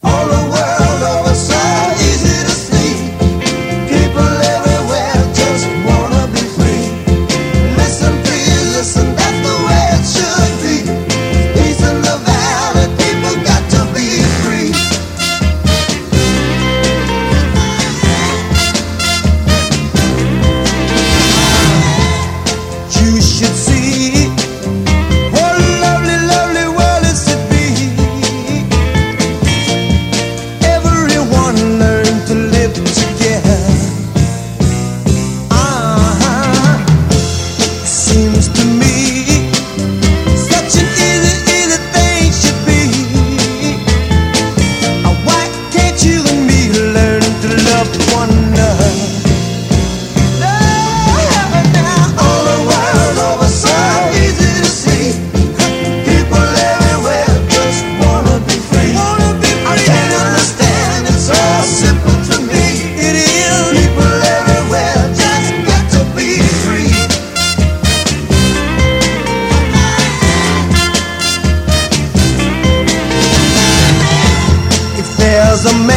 All the world over so easy to see. People everywhere just wanna be free. Listen, please, listen, that's the way it should be. Peace in the valley, people got to be free. You should see what a lovely, lovely world is to be. Everyone learn to live together. Seems to me such an easy, easy thing should be. Why can't you and me learn to love one another? Now all the world over so easy to see. People everywhere just wanna be free. I can't understand, it's so simple to me. It is. People everywhere just got to be free. If there's a